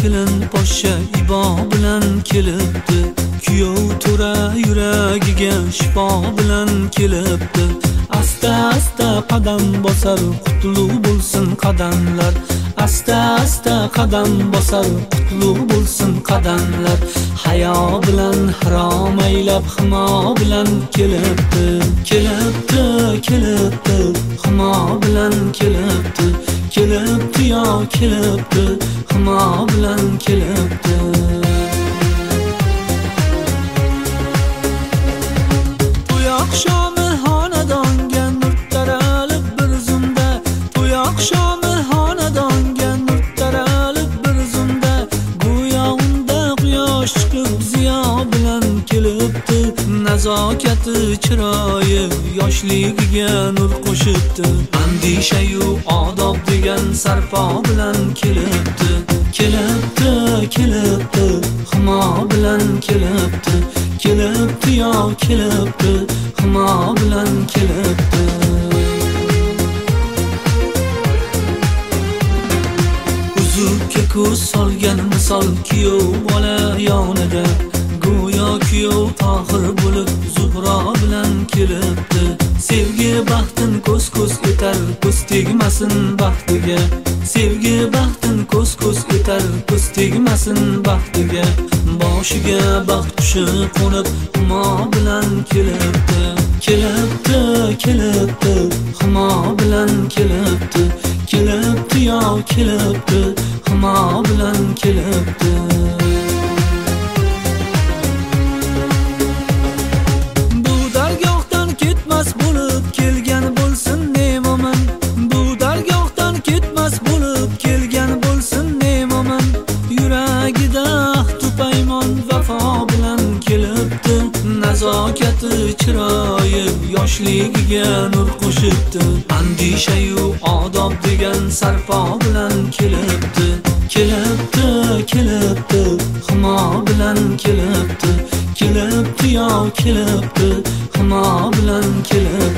kelin poshsha ibo bilan kelibdi. Kuyov to'ra yuragiga shifo bilan kelibdi. Asta asta qadam bosar, qutlug' bo'lsin qadamlar. Asta asta qadam bosar, qutlug' bo'lsin qadamlar. Hayo bilan harom aylab himo bilan kelibdi. Kelibdi, kelibdi, himo bilan kelibdi. Kelibdi yo kelibdi, himo bilan kelibdi. To'y oqshomi xonadonga nur taralib bir zumda. To'y oqshomi xonadonga nur taralib bir zumda. Go'yo unda quyosh chiqib ziyo bilan kelibdi. Nazokati chiroyi yoshligiga nur qo'shibdi. Andishayu odob degan sarpo bilan kelibdi. Kelibdi, kelibdi, himo bilan kelibdi. Kelibdi yo kelibdi, himo bilan kelibdi. Uzukka ko'z solgan misol kuyov bola yonida. Go'yo kuyov tohir bo'lib Zuhro bilan kelibdi. Sevgi baxtin ko'z-ko'z etar, ko'z tegmasin baxtiga. Sevgi baxtin ko'z-ko'z etar, ko'z tegmasin baxtiga. Boshiga baxt qushi qo'nib himo bilan kelibdi. Kelibdi, kelibdi, himo bilan kelibdi. Kelibdi yo kelibdi, himo bilan kelibdi. Bo'lib kelgan bo'lsin ne mo'min. Bu dargohdan ketmas bo'lib kelgan bo'lsin ne mo'min. Yuragida ahd paymon vafo bilan kelibdi. Nazokati chiroyi yoshligiga nur qo'shibdi. Andishayu odob degan sarpo bilan kelibdi. Kelibdi, kelibdi, himo bilan kelibdi. Kelibdi yo kelibdi, himo bilan kelibdi.